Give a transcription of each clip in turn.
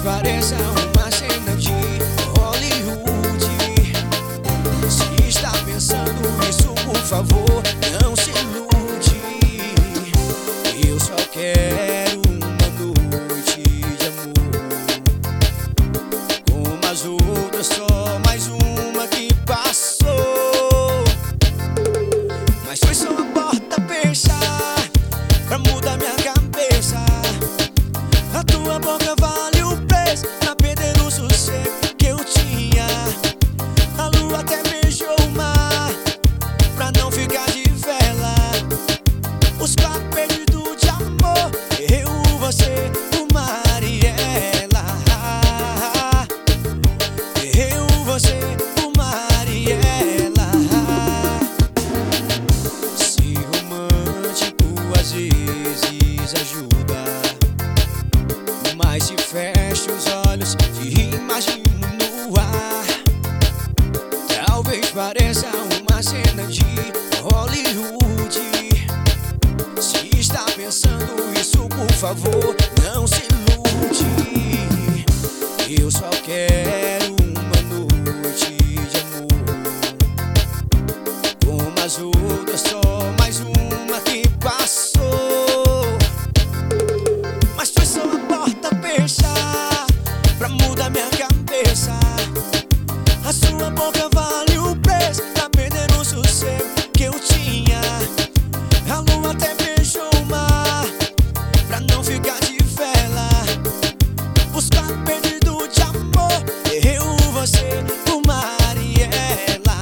pareça uma cena de Hollywood. Se está pensando isso, por favor, não se ilude. Eu só quero uma noite de amor, como as outras, só mais uma que passou. Mas foi só a porta fechar pra mudar minha cabeça. A tua boca vale o preço pra perder o sossego que eu tinha. A lua até beijou o mar pra não ficar de vela. Os quatro perdidos de amor, eu, você, o mar e ela. Eu, você, o mar e ela. Ser romântico às vezes ajuda, mas se fecha os olhos, te imagino no ar. Talvez pareça uma cena de Hollywood. Se está pensando isso, por favor, não se ilude. Eu só quero uma noite de amor, como as outras, só mais uma que passou. Mas foi só a porta fechar pra mudar minha cabeça. A sua boca vale o preço pra perder o sossego que eu tinha. A lua até beijou o mar pra não ficar de vela. Os quatro perdidos de amor, eu, você, o mar e ela.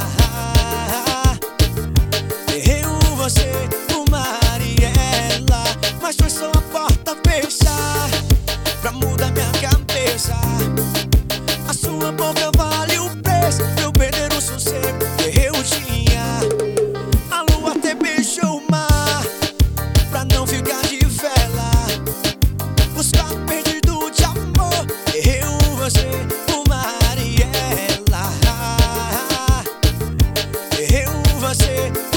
Eu, você, o mar e ela. Mas foi só a porta fechar pra mudar minha cabeça. A sua boca vale o preço pra eu perder o sossego que eu tinha. A lua até beijou o mar pra não ficar de vela. Os quatro perdidos de amor, eu, você, o mar e ela. Eu, você,